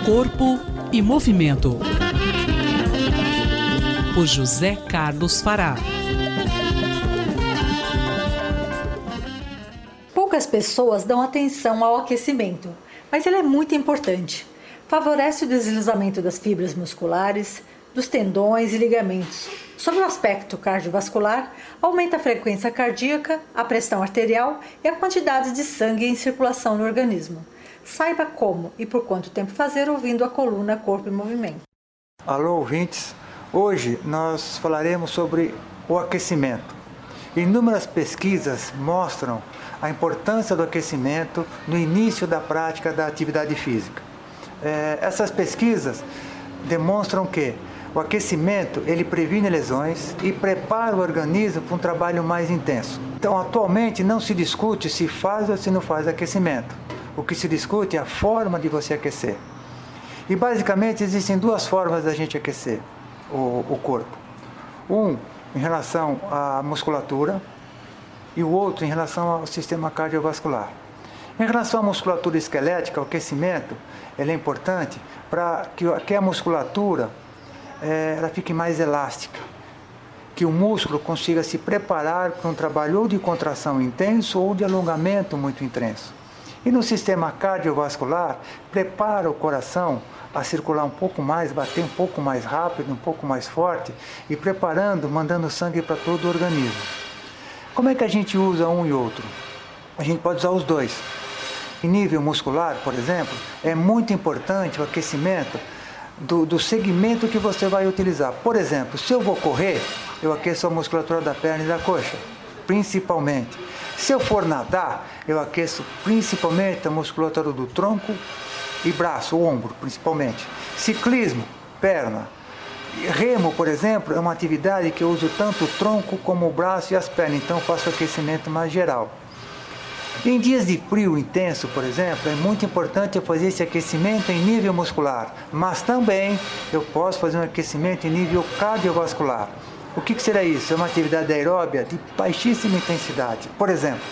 Corpo e Movimento, por José Carlos Fará. Poucas pessoas dão atenção ao aquecimento, mas ele é muito importante. Favorece o deslizamento das fibras musculares, dos tendões e ligamentos. Sob o aspecto cardiovascular, aumenta a frequência cardíaca, a pressão arterial e a quantidade de sangue em circulação no organismo. Saiba como e por quanto tempo fazer ouvindo a coluna Corpo e Movimento. Alô, ouvintes! Hoje nós falaremos sobre o aquecimento. Inúmeras pesquisas mostram a importância do aquecimento no início da prática da atividade física. Essas pesquisas demonstram que o aquecimento ele previne lesões e prepara o organismo para um trabalho mais intenso. Então, atualmente não se discute se faz ou se não faz aquecimento. O que se discute é a forma de você aquecer. E basicamente existem duas formas da gente aquecer o corpo. Um em relação à musculatura e o outro em relação ao sistema cardiovascular. Em relação à musculatura esquelética, o aquecimento ele é importante para que a musculatura ela fique mais elástica, que o músculo consiga se preparar para um trabalho ou de contração intenso ou de alongamento muito intenso. E no sistema cardiovascular, prepara o coração a circular um pouco mais, bater um pouco mais rápido, um pouco mais forte e preparando, mandando sangue para todo o organismo. Como é que a gente usa um e outro? A gente pode usar os dois. Em nível muscular, por exemplo, é muito importante o aquecimento do segmento que você vai utilizar. Por exemplo, se eu vou correr, eu aqueço a musculatura da perna e da coxa, principalmente. Se eu for nadar, eu aqueço principalmente a musculatura do tronco e braço, o ombro, principalmente. Ciclismo, perna. Remo, por exemplo, é uma atividade que eu uso tanto o tronco como o braço e as pernas, então eu faço aquecimento mais geral. Em dias de frio intenso, por exemplo, é muito importante eu fazer esse aquecimento em nível muscular, mas também eu posso fazer um aquecimento em nível cardiovascular. O que será isso? É uma atividade aeróbia de baixíssima intensidade. Por exemplo,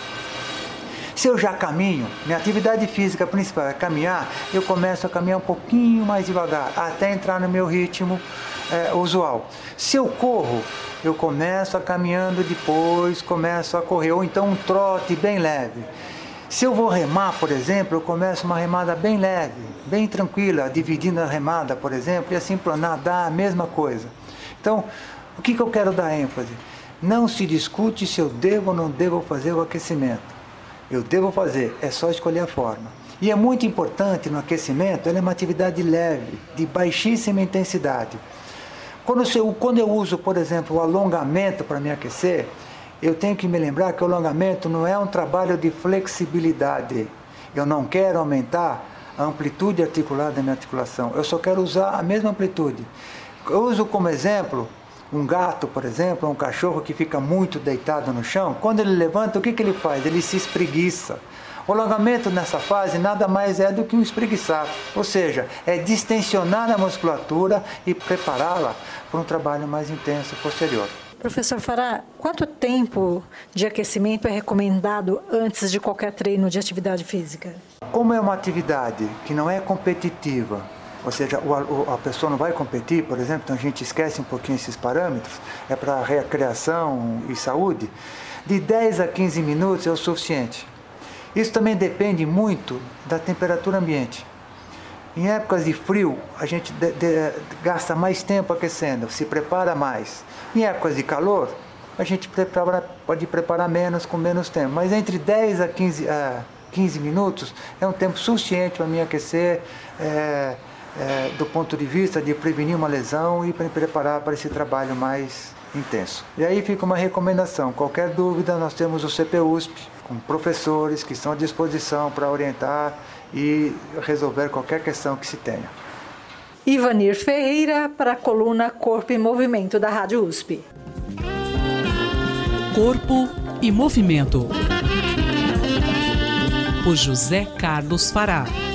se eu já caminho, minha atividade física principal é caminhar, eu começo a caminhar um pouquinho mais devagar, até entrar no meu ritmo usual. Se eu corro, eu começo a caminhando, depois começo a correr, ou então um trote bem leve. Se eu vou remar, por exemplo, eu começo uma remada bem leve, bem tranquila, dividindo a remada, por exemplo, e assim para nadar a mesma coisa. Então, o que eu quero dar ênfase? Não se discute se eu devo ou não devo fazer o aquecimento. Eu devo fazer, é só escolher a forma. E é muito importante no aquecimento, ele é uma atividade leve, de baixíssima intensidade. Quando eu uso, por exemplo, o alongamento para me aquecer, eu tenho que me lembrar que o alongamento não é um trabalho de flexibilidade. Eu não quero aumentar a amplitude articular da minha articulação, eu só quero usar a mesma amplitude. Eu uso como exemplo um gato, por exemplo, um cachorro que fica muito deitado no chão. Quando ele levanta, o que ele faz? Ele se espreguiça. O alongamento nessa fase nada mais é do que um espreguiçar, ou seja, é distensionar a musculatura e prepará-la para um trabalho mais intenso posterior. Professor Fará, quanto tempo de aquecimento é recomendado antes de qualquer treino de atividade física? Como é uma atividade que não é competitiva, ou seja, a pessoa não vai competir, por exemplo, então a gente esquece um pouquinho esses parâmetros, é para recreação e saúde, de 10 a 15 minutos é o suficiente. Isso também depende muito da temperatura ambiente. Em épocas de frio, a gente gasta mais tempo aquecendo, se prepara mais. Em épocas de calor, a gente pode preparar menos, com menos tempo. Mas entre 10 a 15 minutos é um tempo suficiente para me aquecer do ponto de vista de prevenir uma lesão e para me preparar para esse trabalho mais intenso. E aí fica uma recomendação, qualquer dúvida nós temos o CPUSP, com professores que estão à disposição para orientar e resolver qualquer questão que se tenha. Ivanir Ferreira para a coluna Corpo e Movimento da Rádio USP. Corpo e Movimento, por José Carlos Fará.